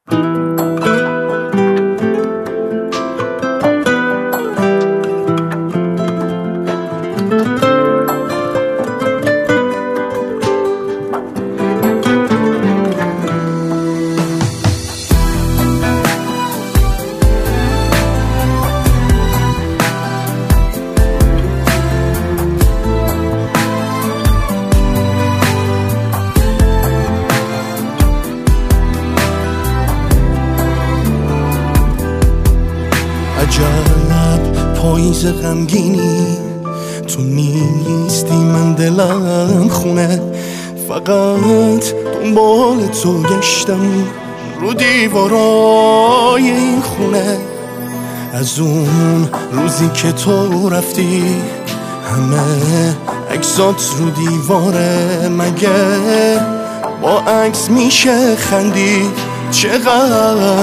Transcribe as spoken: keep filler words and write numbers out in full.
عجب پاییز غمگینی تو نیستی، من دلم خونه، فقط دنبال تو گشتم رو دیوارای این خونه. از اون روزی که تو رفتی همه عکسات رو دیواره، مگه با عکس میشه خندی؟ چقدر